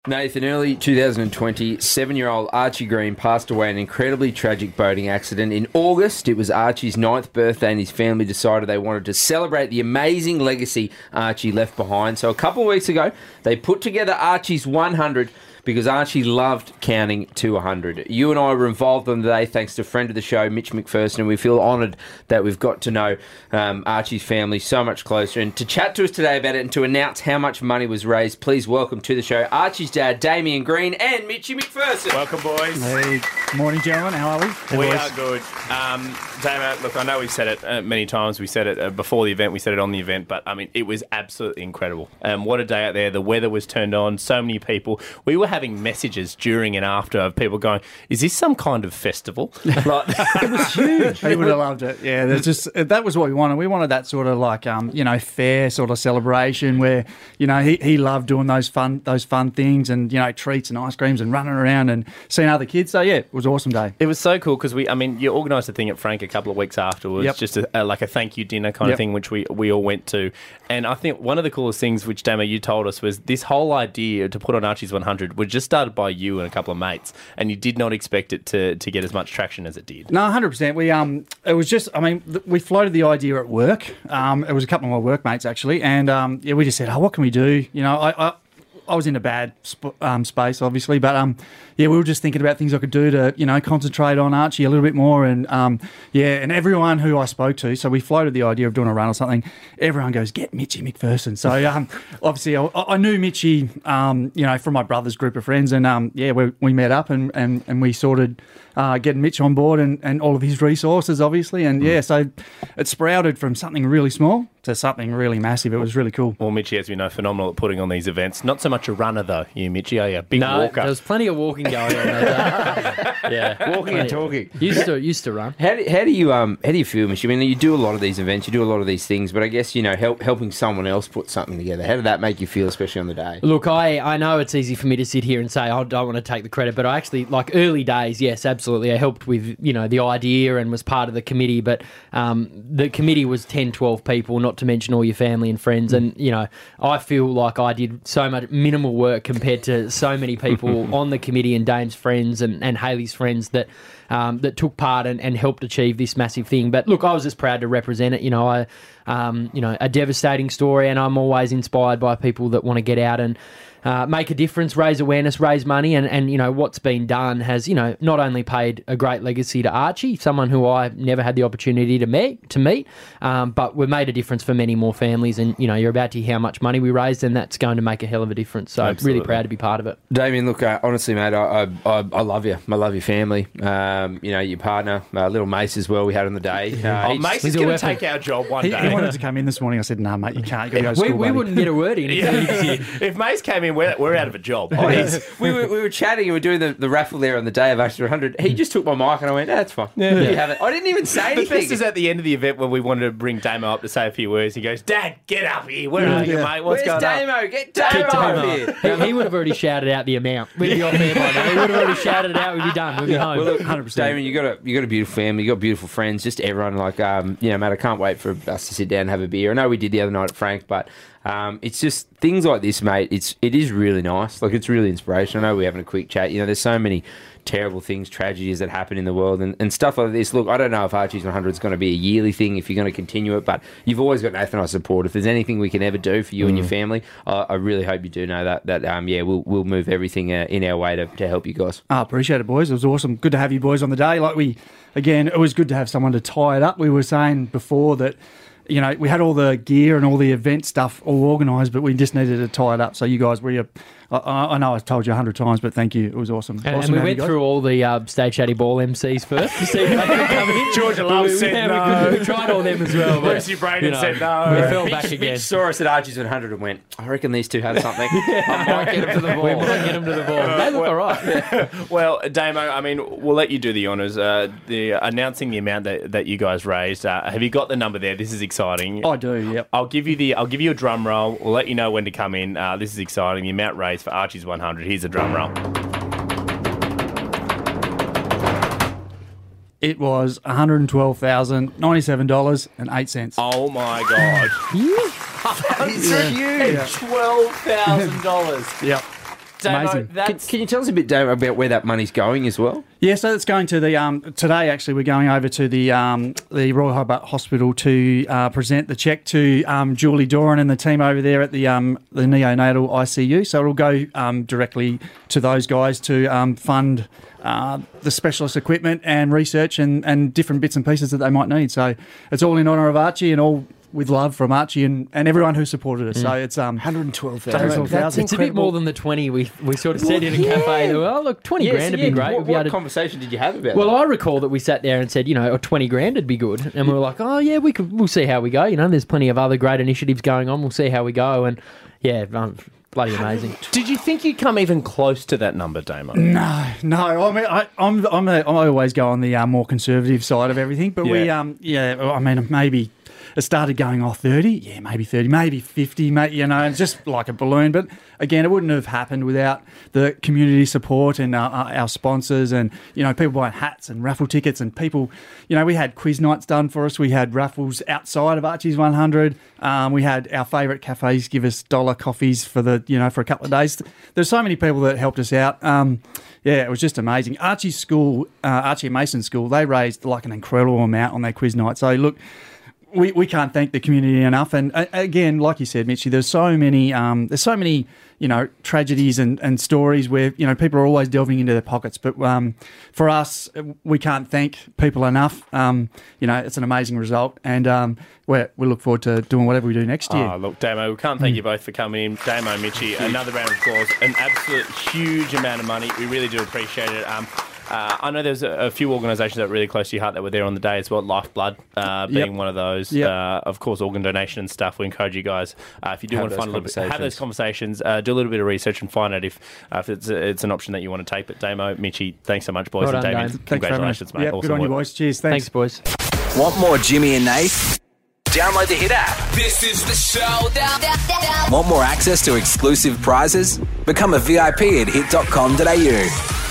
Nathan, early 2020, 7-year-old Archie Green passed away in an incredibly tragic boating accident. In August, it was Archie's 9th birthday and his family decided they wanted to celebrate the amazing legacy Archie left behind. So a couple of weeks ago, they put together Archie's 100 because Archie loved counting to 100. You and I were involved on the day thanks to a friend of the show, Mitch McPherson, and we feel honoured that we've got to know Archie's family so much closer. And to chat to us today about it and to announce how much money was raised, please welcome to the show Archie's dad, Damien Green, and Mitchy McPherson. Welcome, boys. Hey, morning, gentlemen. How are we? We are good. Damo, look, I know we've said it many times. We said it before the event. We said it on the event. But, I mean, it was absolutely incredible. What a day out there. The weather was turned on. So many people. We were having messages during and after of people going, is this some kind of festival? Like, it was huge. He would have loved it. Yeah, that was what we wanted. We wanted that sort of like, fair sort of celebration where, he loved doing those fun things and, treats and ice creams and running around and seeing other kids. So, yeah, it was an awesome day. It was so cool because you organised a thing at Frank a couple of weeks afterwards, just like a thank you dinner kind of thing, which we all went to. And I think one of the coolest things, which, Damo, you told us, was this whole idea to put on Archie's 100 was just started by you and a couple of mates, and you did not expect it to get as much traction as it did. No, 100%. We floated the idea at work. It was a couple of my workmates, actually, and we just said, what can we do? I was in a bad space, obviously, but we were just thinking about things I could do to, concentrate on Archie a little bit more, and and everyone who I spoke to, so we floated the idea of doing a run or something. Everyone goes, get Mitchy McPherson. So obviously, I knew Mitchy, from my brother's group of friends, and we met up and we sorted getting Mitch on board and all of his resources, obviously, and so it sprouted from something really small to something really massive. It was really cool. Well, Mitchy, as we know, phenomenal at putting on these events. Not so much a runner, though, you, Mitchy, are you? Big walker. There was plenty of walking going on that day. Yeah. Walking and talking. Used to run. How do you feel, Mitch? I mean, you do a lot of these events, you do a lot of these things, but I guess, helping someone else put something together, how did that make you feel, especially on the day? Look, I know it's easy for me to sit here and say I don't want to take the credit, but I actually, early days, yes, absolutely. I helped with, the idea and was part of the committee, but the committee was 10, 12 people, not to mention all your family and friends, and, I feel like I did so much minimal work compared to so many people on the committee and Dame's friends and Haley's friends that took part and helped achieve this massive thing. But look, I was just proud to represent it. A devastating story, and I'm always inspired by people that want to get out and make a difference, raise awareness, raise money, and what's been done has, not only paid a great legacy to Archie, someone who I never had the opportunity to meet, but we've made a difference for many more families, and, you're about to hear how much money we raised, and that's going to make a hell of a difference. So Absolutely. Really proud to be part of it. Damien, look, honestly, mate, I love you. I love your family. Your partner, little Mace as well, we had on the day. Mace is going to take our job one day. He wanted to come in this morning. I said, no, mate, you can't. You got to go to school, we wouldn't get a word in. If Mace came in, we're out of a job. We were chatting and we were doing the raffle there on the day of Extra 100. He just took my mic and I went, that's fine. Yeah. You have it. I didn't even say anything. This is at the end of the event when we wanted to bring Damo up to say a few words. He goes, Dad, get up here. Where are you, mate? What's Where's going Damo? on? Get Damo up here. He would have already shouted out the amount. We'd be off air by now. He would have already shouted it out. We'd be done. We'd be home. Well, look, 100%. Damien, you got a beautiful family. You got beautiful friends. Just everyone, mate, I can't wait for us to sit down and have a beer. I know we did the other night at Frank, but it's just things like this, mate. It is really nice. It's really inspirational. I know we're having a quick chat. There's so many terrible things, tragedies that happen in the world and stuff like this. Look, I don't know if Archie's 100 is going to be a yearly thing, if you're going to continue it, but you've always got Nathan and I support. If there's anything we can ever do for you and your family, I really hope you do know that we'll move everything in our way to help you guys. I appreciate it, boys. It was awesome. Good to have you boys on the day. It was good to have someone to tie it up. We were saying before that, we had all the gear and all the event stuff all organised, but we just needed to tie it up. So you guys were I know I've told you 100 times, but thank you. It was awesome. And we went through all the Stage Chatty Ball MCs first to see if they could come in. Georgia Love said no. We tried all them as well. Lucy Braden said no. We fell back again. Mitch saw us at Archie's 100 and went, I reckon these two have something. I might get them to the ball. We might get them to the ball. They look all right. Well, Damo, we'll let you do the honours. Announcing the amount that you guys raised. Have you got the number there? This is exciting. I do, yep. I'll give you a drum roll. We'll let you know when to come in. This is exciting. The amount raised for Archie's 100. Here's a drum roll. It was $112,097.08. Oh my God. It's huge. $12,000. Yep. Amazing. Can you tell us a bit, Dave, about where that money's going as well? Yeah, so it's going to the today. Actually, we're going over to the Royal Hobart Hospital to present the cheque to Julie Doran and the team over there at the neonatal ICU. So it'll go directly to those guys to fund the specialist equipment and research and different bits and pieces that they might need. So it's all in honour of Archie and all with love from Archie and everyone who supported us. So it's 112,000. It's a bit more than the 20 we sort of said in a cafe. Oh, look, 20 grand would be great. What conversation did you have about Well, that? I recall that we sat there and said, 20 grand would be good. And we were like, oh, yeah, we'll see how we go. There's plenty of other great initiatives going on. We'll see how we go. And, yeah, bloody amazing. Did you think you'd come even close to that number, Damo? No. I mean, I always go on the more conservative side of everything. But maybe it started going off 30, yeah, maybe 30, maybe 50, it's just like a balloon. But again, it wouldn't have happened without the community support and our sponsors and, people buying hats and raffle tickets and people, we had quiz nights done for us. We had raffles outside of Archie's 100. We had our favourite cafes give us $1 coffees for for a couple of days. There's so many people that helped us out. It was just amazing. Archie Mason School, they raised like an incredible amount on their quiz night. So look, we can't thank the community enough. And again, like you said, Mitchie, there's so many tragedies and stories where people are always delving into their pockets. But for us, we can't thank people enough. It's an amazing result, and we look forward to doing whatever we do next year. Oh, look, Damo, we can't thank you both for coming in. Damo, Mitchie, another round of applause. An absolute huge amount of money. We really do appreciate it. I know there's a few organisations that are really close to your heart that were there on the day as well. Lifeblood being one of those. Of course, organ donation and stuff. We encourage you guys, if you do want to find have those conversations, do a little bit of research and find out if it's an option that you want to take. But Damo, Mitchie, thanks so much, boys. Well and done, Damien, Dame. congratulations, mate. Yep, Awesome good on you, work. boys. Cheers. Thanks, boys. Want more Jimmy and Nath? Download the Hit app. This is the showdown. Want more access to exclusive prizes? Become a VIP at hit.com.au.